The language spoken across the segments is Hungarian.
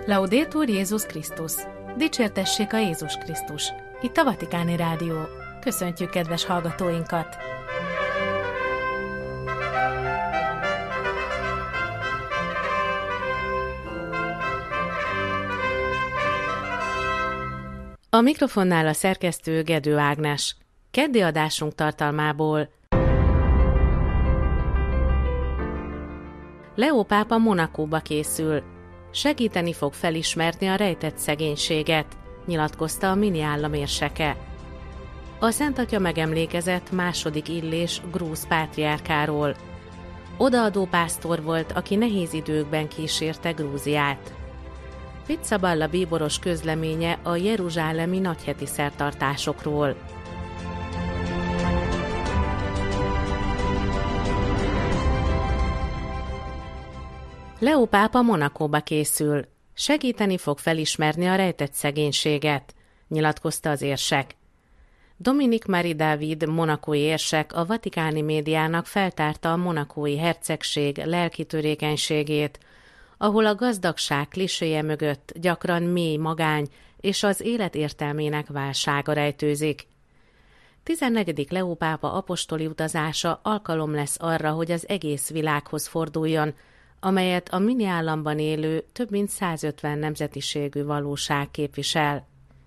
Laudetur Jézus Krisztus! Dicsértessék a Jézus Krisztus! Itt a Vatikáni Rádió. Köszöntjük kedves hallgatóinkat! A mikrofonnál a szerkesztő Gedő Ágnes. Keddi adásunk tartalmából: Leó pápa Monacóba készül. Segíteni fog felismerni a rejtett szegénységet, nyilatkozta a mini állam érseke. A Szent Atya megemlékezett második Illés grúz pátriárkáról. Odaadó pásztor volt, aki nehéz időkben kísérte Grúziát. Pizzaballa bíboros közleménye a jeruzsálemi nagyheti szertartásokról. Leó pápa Monacóba készül. Segíteni fog felismerni a rejtett szegénységet, nyilatkozta az érsek. Dominique Marie David monacói érsek a vatikáni médiának feltárta a monacói hercegség lelki törékenységét, ahol a gazdagság kliséje mögött gyakran mély magány és az élet értelmének válsága rejtőzik. 14. Leó pápa apostoli utazása alkalom lesz arra, hogy az egész világhoz forduljon, amelyet a mini államban élő több mint 150 nemzetiségű valóság képvisel.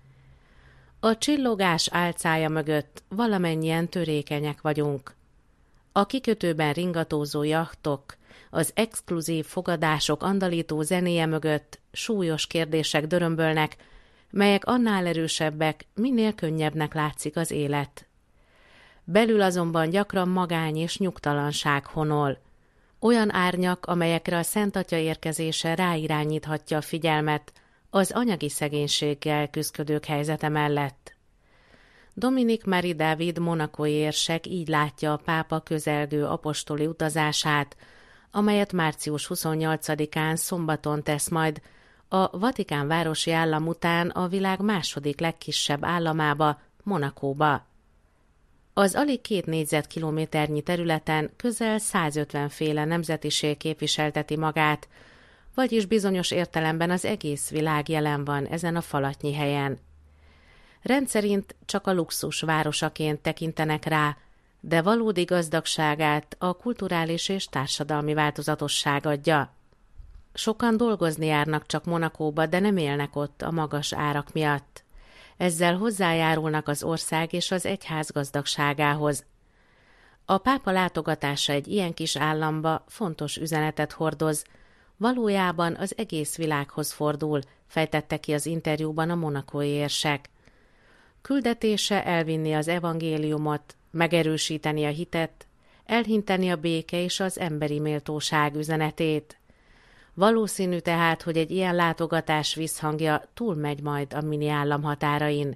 A csillogás álcája mögött valamennyien törékenyek vagyunk. A kikötőben ringatózó jachtok, az exkluzív fogadások andalító zenéje mögött súlyos kérdések dörömbölnek, melyek annál erősebbek, minél könnyebbnek látszik az élet. Belül azonban gyakran magány és nyugtalanság honol. Olyan árnyak, amelyekre a Szent Atya érkezése ráirányíthatja a figyelmet az anyagi szegénységgel küszködők helyzete mellett. Dominique Marie David monacói érsek így látja a pápa közelgő apostoli utazását, amelyet március 28-án szombaton tesz majd a Vatikán városi állam után a világ második legkisebb államába, Monacóba. Az alig 2 négyzetkilométernyi területen közel 150 féle nemzetiség képviselteti magát, vagyis bizonyos értelemben az egész világ jelen van ezen a falatnyi helyen. Rendszerint csak a luxus városaként tekintenek rá, de valódi gazdagságát a kulturális és társadalmi változatosság adja. Sokan dolgozni járnak csak Monacóba, de nem élnek ott a magas árak miatt. Ezzel hozzájárulnak az ország és az egyház gazdagságához. A pápa látogatása egy ilyen kis államba fontos üzenetet hordoz, valójában az egész világhoz fordul, fejtette ki az interjúban a monacói érsek. Küldetése elvinni az evangéliumot, megerősíteni a hitet, elhinteni a béke és az emberi méltóság üzenetét. Valószínű tehát, hogy egy ilyen látogatás visszhangja túlmegy majd a mini állam határain.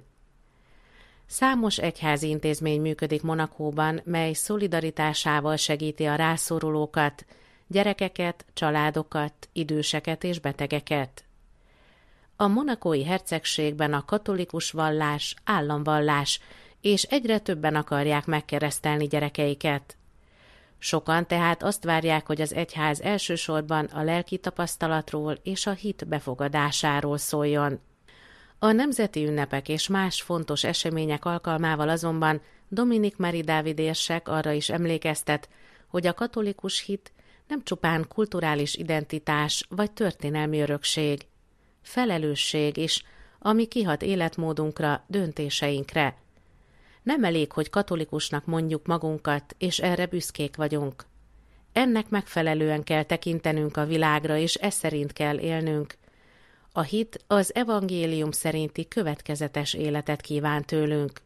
Számos egyházi intézmény működik Monacóban, mely szolidaritásával segíti a rászorulókat, gyerekeket, családokat, időseket és betegeket. A monacói hercegségben a katolikus vallás államvallás, és egyre többen akarják megkeresztelni gyerekeiket. Sokan tehát azt várják, hogy az egyház elsősorban a lelki tapasztalatról és a hit befogadásáról szóljon. A nemzeti ünnepek és más fontos események alkalmával azonban Dominique Marie David érsek arra is emlékeztet, hogy a katolikus hit nem csupán kulturális identitás vagy történelmi örökség, felelősség is, ami kihat életmódunkra, döntéseinkre. Nem elég, hogy katolikusnak mondjuk magunkat, és erre büszkék vagyunk. Ennek megfelelően kell tekintenünk a világra, és ez szerint kell élnünk. A hit az evangélium szerinti következetes életet kíván tőlünk.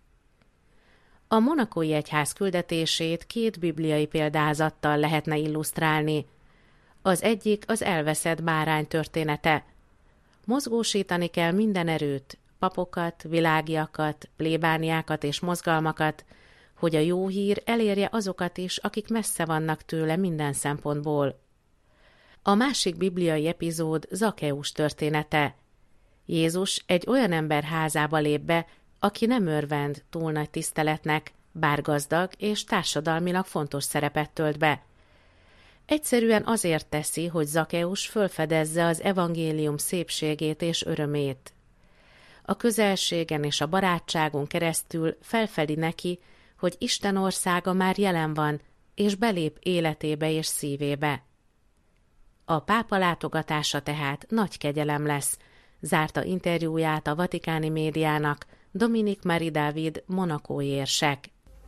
A monacói egyház küldetését 2 bibliai példázattal lehetne illusztrálni. Az egyik az elveszett bárány története. Mozgósítani kell minden erőt, papokat, világiakat, plébániákat és mozgalmakat, hogy a jó hír elérje azokat is, akik messze vannak tőle minden szempontból. A másik bibliai epizód Zakkeus története. Jézus egy olyan ember házába lép be, aki nem örvend túl nagy tiszteletnek, bár gazdag és társadalmilag fontos szerepet tölt be. Egyszerűen azért teszi, hogy Zakeus fölfedezze az evangélium szépségét és örömét. A közelségen és a barátságon keresztül felfedi neki, hogy Isten országa már jelen van, és belép életébe és szívébe. A pápa látogatása tehát nagy kegyelem lesz, zárta interjúját a vatikáni médiának Dominique Marie David monacói érsek.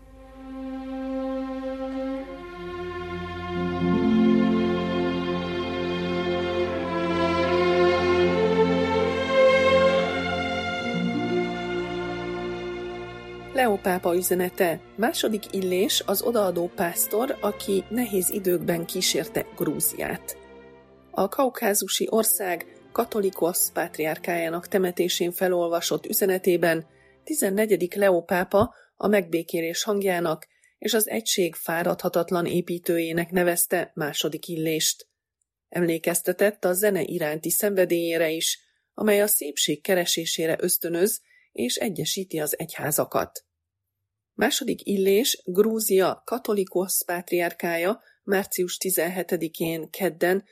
Leó pápa üzenete. Második Illés az odaadó pásztor, aki nehéz időkben kísérte Grúziát. A kaukázusi ország katolikosz pátriárkájának temetésén felolvasott üzenetében 14. Leó pápa a megbékélés hangjának és az egység fáradhatatlan építőjének nevezte második Illést. Emlékeztetett a zene iránti szenvedélyére is, amely a szépség keresésére ösztönöz és egyesíti az egyházakat. Második Illés Grúzia katolikosz pátriárkája március 17-én kedden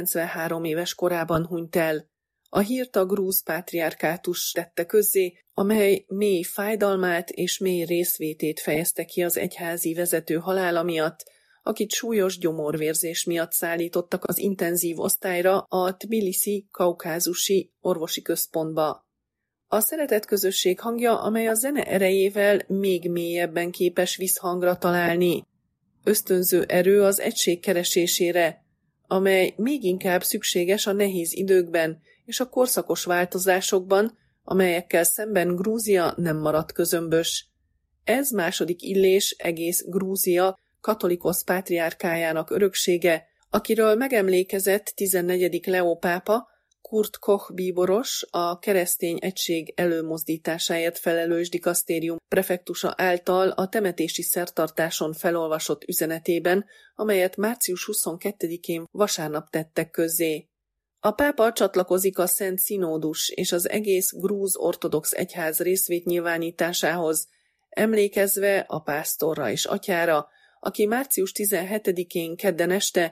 93 éves korában hunyt el. A hírt a grúz pátriárkátus tette közzé, amely mély fájdalmát és mély részvétét fejezte ki az egyházi vezető halála miatt, akit súlyos gyomorvérzés miatt szállítottak az intenzív osztályra a Tbilisi kaukázusi orvosi központba. A szeretett közösség hangja, amely a zene erejével még mélyebben képes visszhangra találni. Ösztönző erő az egység keresésére, amely még inkább szükséges a nehéz időkben és a korszakos változásokban, amelyekkel szemben Grúzia nem maradt közömbös. Ez második Illés egész Grúzia katolikosz pátriárkájának öröksége, akiről megemlékezett 14. Leó pápa, Kurt Koch bíboros, a keresztény egység előmozdításáért felelős dikasztérium prefektusa által a temetési szertartáson felolvasott üzenetében, amelyet március 22-én vasárnap tettek közzé. A pápa csatlakozik a Szent Szinódus és az egész grúz ortodox egyház részvétnyilvánításához, emlékezve a pásztorra és atyára, aki március 17-én kedden este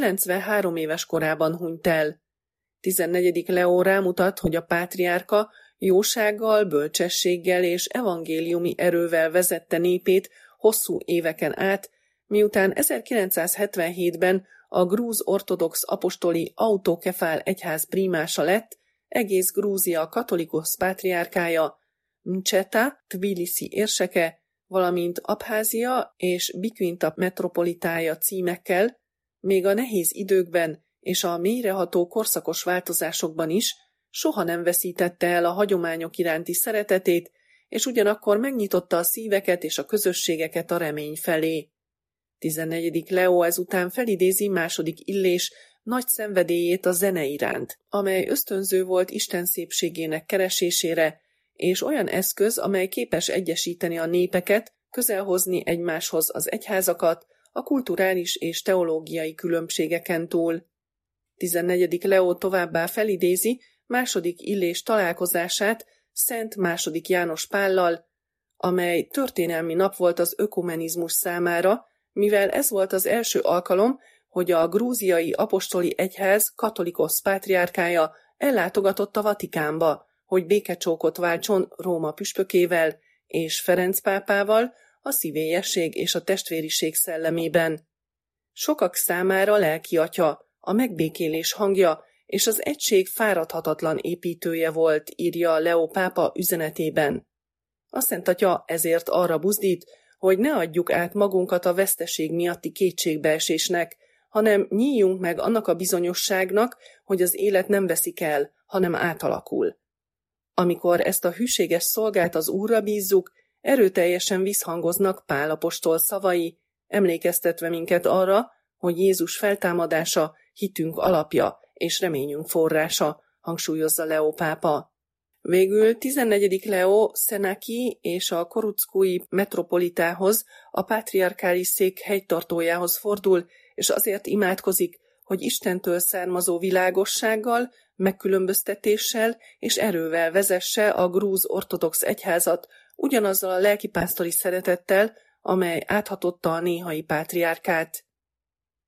93 éves korában hunyt el. 14. Leó rámutat, hogy a pátriárka jósággal, bölcsességgel és evangéliumi erővel vezette népét hosszú éveken át, miután 1977-ben a grúz ortodox apostoli autokefál egyház prímása lett, egész Grúzia katolikusz pátriárkája, Mcseta, Tbilisi érseke, valamint Abházia és Bikvinta metropolitája címekkel, még a nehéz időkben és a mélyreható korszakos változásokban is soha nem veszítette el a hagyományok iránti szeretetét, és ugyanakkor megnyitotta a szíveket és a közösségeket a remény felé. 14. Leó ezután felidézi második Illés nagy szenvedélyét a zene iránt, amely ösztönző volt Isten szépségének keresésére, és olyan eszköz, amely képes egyesíteni a népeket, közelhozni egymáshoz az egyházakat, a kulturális és teológiai különbségeken túl. 14. Leó továbbá felidézi második Illés találkozását Szent II. János Pállal, amely történelmi nap volt az ökumenizmus számára, mivel ez volt az első alkalom, hogy a grúziai apostoli egyház katolikosz pátriárkája ellátogatott a Vatikánba, hogy békecsókot váltson Róma püspökével és Ferenc pápával a szívélyesség és a testvériség szellemében. Sokak számára lelki atya, a megbékélés hangja és az egység fáradhatatlan építője volt, írja Leó pápa üzenetében. A Szent Atya ezért arra buzdít, hogy ne adjuk át magunkat a veszteség miatti kétségbeesésnek, hanem nyíljunk meg annak a bizonyosságnak, hogy az élet nem veszik el, hanem átalakul. Amikor ezt a hűséges szolgát az Úrra bízzuk, erőteljesen visszhangoznak Pál apostol szavai, emlékeztetve minket arra, hogy Jézus feltámadása hitünk alapja és reményünk forrása, hangsúlyozza Leó pápa. Végül 14. Leó Szenaki és a koruckói metropolitához, a pátriarkális szék hegytartójához fordul, és azért imádkozik, hogy Istentől származó világossággal, megkülönböztetéssel és erővel vezesse a grúz ortodox egyházat ugyanazzal a lelkipásztori szeretettel, amely áthatotta a néhai pátriárkát.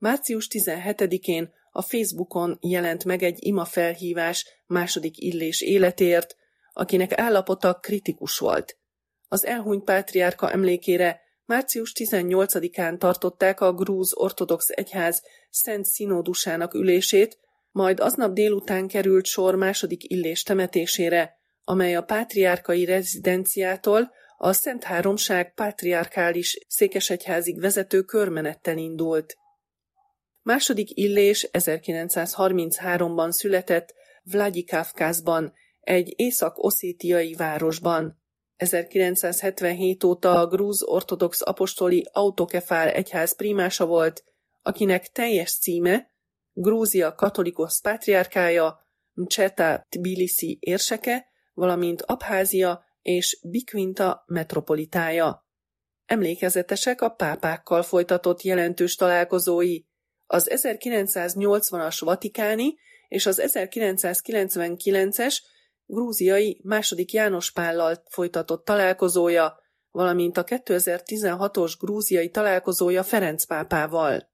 Március 17-én a Facebookon jelent meg egy imafelhívás második Illés életért, akinek állapota kritikus volt. Az elhunyt pátriárka emlékére március 18-án tartották a grúz ortodox egyház Szent Szinódusának ülését, majd aznap délután került sor második Illés temetésére, amely a pátriárkai rezidenciától a Szent Háromság pátriárkális székesegyházig vezető körmenettel indult. Második Illés 1933-ban született Vladikavkazban, egy észak-oszétiai városban. 1977 óta a grúz ortodox apostoli autokefál egyház primása volt, akinek teljes címe Grúzia katolikus pátriárkája, Mcseta Tbilisi érseke, valamint Abházia és Bikvinta metropolitája. Emlékezetesek a pápákkal folytatott jelentős találkozói, az 1980-as vatikáni és az 1999-es grúziai II. János Pállal folytatott találkozója, valamint a 2016-os grúziai találkozója Ferenc pápával.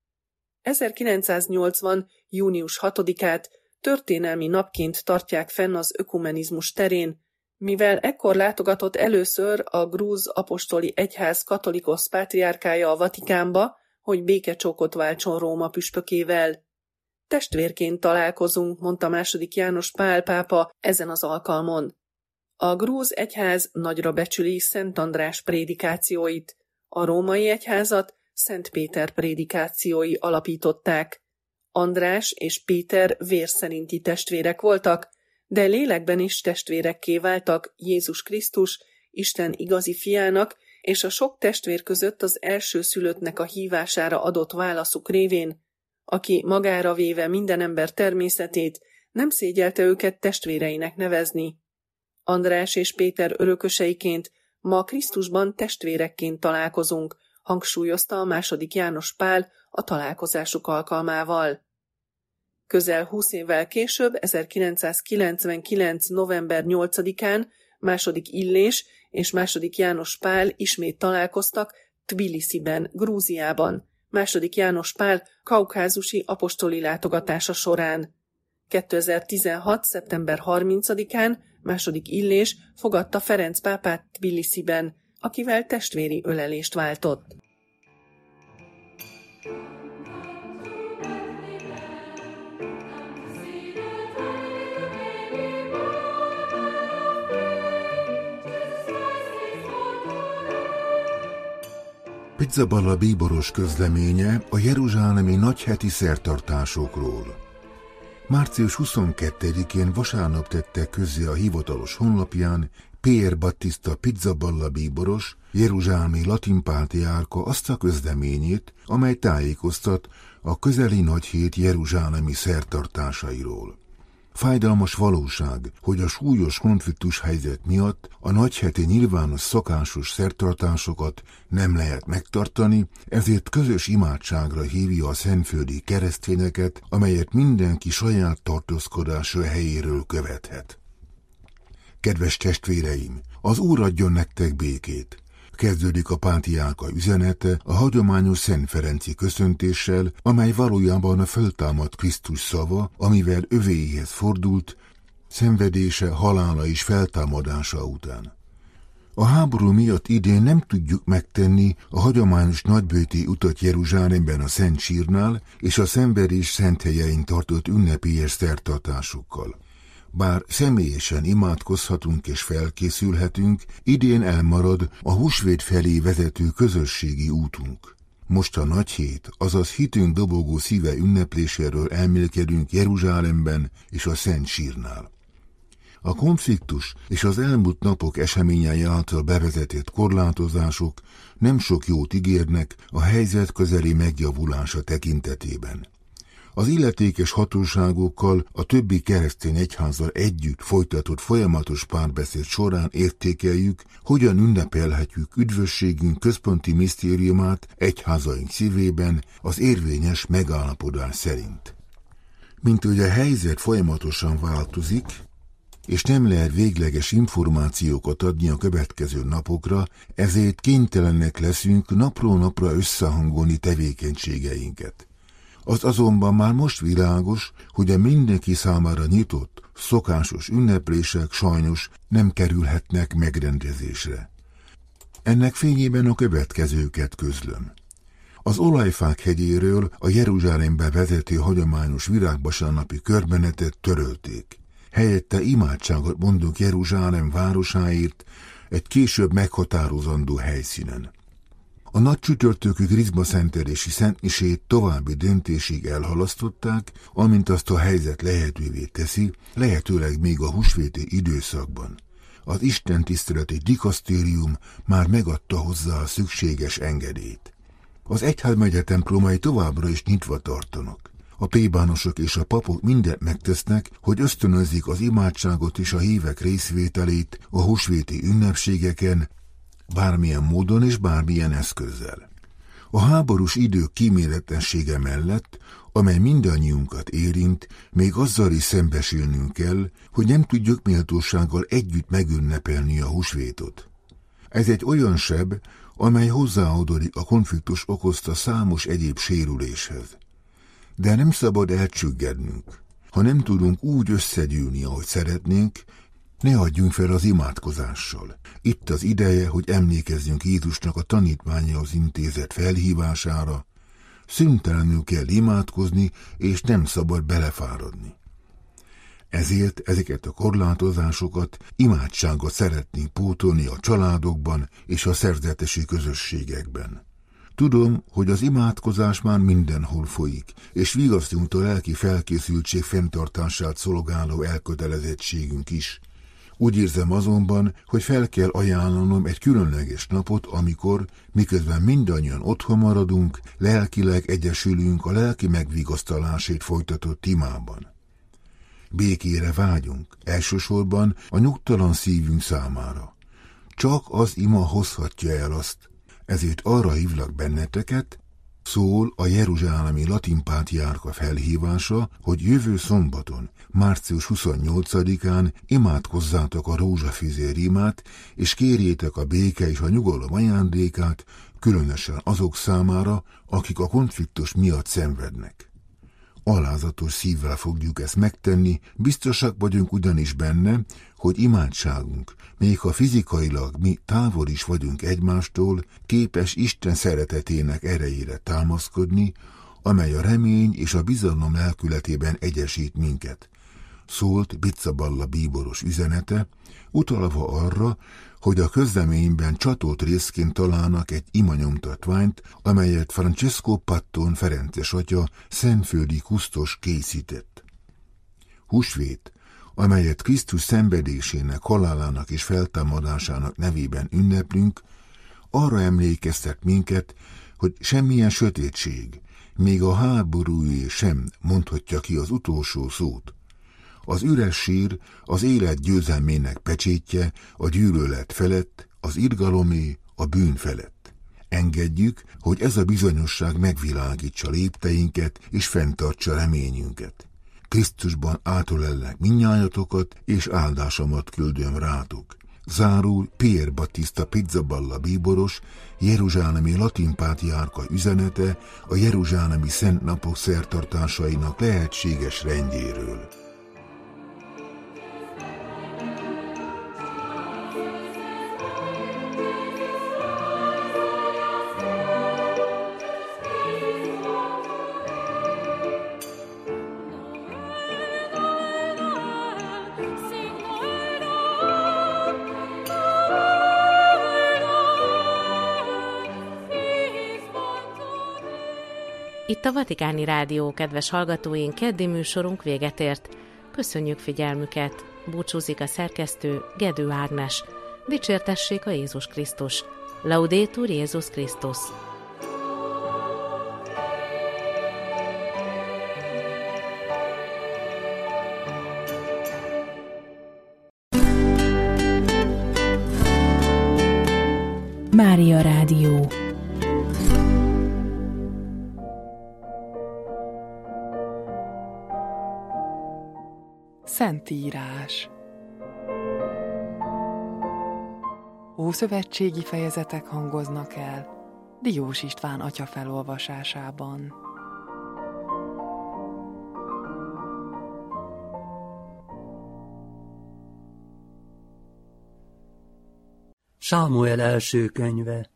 1980. június 6-át történelmi napként tartják fenn az ökumenizmus terén, mivel ekkor látogatott először a grúz apostoli egyház katolikus pátriárkája a Vatikánba, hogy békecsókot váltson Róma püspökével. Testvérként találkozunk, mondta II. János Pál pápa ezen az alkalmon. A grúz egyház nagyra becsüli Szent András prédikációit, a római egyházat Szent Péter prédikációi alapították. András és Péter vér szerinti testvérek voltak, de lélekben is testvérekké váltak Jézus Krisztus, Isten igazi fiának, és a sok testvér között az elsőszülöttnek a hívására adott válaszuk révén, aki magára véve minden ember természetét, nem szégyelte őket testvéreinek nevezni. András és Péter örököseiként ma Krisztusban testvérekként találkozunk, hangsúlyozta a II. János Pál a találkozásuk alkalmával. Közel 20 évvel később, 1999. november 8-án II. Illés és II. János Pál ismét találkoztak Tbilisiben, Grúziában, II. János Pál kaukázusi apostoli látogatása során. 2016. szeptember 30-án II. Illés fogadta Ferenc pápát Tbilisiben, akivel testvéri ölelést váltott. Pizzaballa bíboros közleménye a jeruzsálemi nagyheti szertartásokról. Március 22-én vasárnap tette közzé a hivatalos honlapján Pier Battista Pizzaballa bíboros, jeruzsálemi latin pátriárka azt a közleményét, amely tájékoztat a közeli nagyhét jeruzsálemi szertartásairól. Fájdalmas valóság, hogy a súlyos konfliktus helyzet miatt a nagyheti nyilvános szokásos szertartásokat nem lehet megtartani, ezért közös imádságra hívja a szentföldi keresztényeket, amelyet mindenki saját tartózkodása helyéről követhet. Kedves testvéreim, az Úr adjon nektek békét! Kezdődik a pátriárka üzenete a hagyományos Szent Ferenci köszöntéssel, amely valójában a föltámadt Krisztus szava, amivel övéihez fordult, szenvedése, halála és feltámadása után. A háború miatt idén nem tudjuk megtenni a hagyományos nagybőti utat Jeruzsálemben a Szent Sírnál és a szenvedés szent helyein tartott ünnepélyes szertartásokkal. Bár személyesen imádkozhatunk és felkészülhetünk, idén elmarad a húsvét felé vezető közösségi útunk. Most a nagyhét, azaz hitünk dobogó szíve ünnepléséről elmélkedünk Jeruzsálemben és a Szent Sírnál. A konfliktus és az elmúlt napok eseményei által bevezetett korlátozások nem sok jót ígérnek a helyzet közeli megjavulása tekintetében. Az illetékes hatóságokkal, a többi keresztény egyházzal együtt folytatott folyamatos párbeszéd során értékeljük, hogyan ünnepelhetjük üdvösségünk központi misztériumát egyházaink szívében az érvényes megállapodás szerint. Mint hogy a helyzet folyamatosan változik, és nem lehet végleges információkat adni a következő napokra, ezért kénytelenek leszünk napról napra összehangolni tevékenységeinket. Az azonban már most világos, hogy a mindenki számára nyitott, szokásos ünneplések sajnos nem kerülhetnek megrendezésre. Ennek fényében a következőket közlöm. Az Olajfák hegyéről a Jeruzsálembe vezető hagyományos virágvasárnapi körbenetet törölték. Helyette imádságot mondunk Jeruzsálem városáért egy később meghatározandó helyszínen. A nagy csütörtökű krizmaszentelési szentmisét további döntésig elhalasztották, amint azt a helyzet lehetővé teszi, lehetőleg még a húsvéti időszakban. Az istentiszteleti dikasztérium már megadta hozzá a szükséges engedélyt. Az egyházmegye templomai továbbra is nyitva tartanak. A plébánosok és a papok mindent megtesznek, hogy ösztönözzék az imádságot és a hívek részvételét a húsvéti ünnepségeken, bármilyen módon és bármilyen eszközzel. A háborús idők kíméletlensége mellett, amely mindannyiunkat érint, még azzal is szembesülnünk kell, hogy nem tudjuk méltósággal együtt megünnepelni a húsvétot. Ez egy olyan seb, amely hozzáadódik a konfliktus okozta számos egyéb sérüléshez. De nem szabad elcsüggednünk. Ha nem tudunk úgy összegyűlni, ahogy szeretnénk, ne adjunk fel az imádkozással. Itt az ideje, hogy emlékezzünk Jézusnak a tanítványaihoz intézett felhívására. Szüntelenül kell imádkozni, és nem szabad belefáradni. Ezért ezeket a korlátozásokat imádsággal szeretnénk pótolni a családokban és a szerzetesi közösségekben. Tudom, hogy az imádkozás már mindenhol folyik, és vigasztunk a lelki felkészültség fenntartását szolgáló elkötelezettségünk is. Úgy érzem azonban, hogy fel kell ajánlanom egy különleges napot, amikor, miközben mindannyian otthon maradunk, lelkileg egyesülünk a lelki megvigasztalásét folytatott imában. Békére vágyunk, elsősorban a nyugtalan szívünk számára. Csak az ima hozhatja el azt. Ezért arra hívlak benneteket, szól a jeruzsálemi latin pátriárka felhívása, hogy jövő szombaton, március 28-án imádkozzátok a rózsafüzér imát, és kérjétek a béke és a nyugalom ajándékát, különösen azok számára, akik a konfliktus miatt szenvednek. Alázatos szívvel fogjuk ezt megtenni, biztosak vagyunk ugyanis benne, hogy imádságunk, még ha fizikailag mi távol is vagyunk egymástól, képes Isten szeretetének erejére támaszkodni, amely a remény és a bizalom lelkületében egyesít minket. Szólt Pizzaballa bíboros üzenete, utalva arra, hogy a közleményben csatolt részként találnak egy imanyomtatványt, amelyet Francesco Patton ferences atya szentföldi kusztos készített. Húsvét, amelyet Krisztus szenvedésének, halálának és feltámadásának nevében ünneplünk, arra emlékeztet minket, hogy semmilyen sötétség, még a háborúé sem mondhatja ki az utolsó szót. Az üres sír az élet győzelmének pecsétje a gyűlölet felett, az irgalomé a bűn felett. Engedjük, hogy ez a bizonyosság megvilágítsa lépteinket és fenntartsa reményünket. Krisztusban átölellek mindnyájatokat, és áldásomat küldöm rátok. Zárul Pier Battista Pizzaballa bíboros, jeruzsálemi latin pátriárka üzenete a jeruzsálemi szent napok szertartásainak lehetséges rendjéről. Itt a Vatikáni Rádió, kedves hallgatóink, keddi műsorunk véget ért. Köszönjük figyelmüket! Búcsúzik a szerkesztő, Gedő Ágnes. Dicsértessék a Jézus Krisztus! Laudetur Jézus Krisztus! Mária Rádió. Szentírás. Ószövetségi fejezetek hangoznak el Diós István atya felolvasásában. Sámuel első könyve,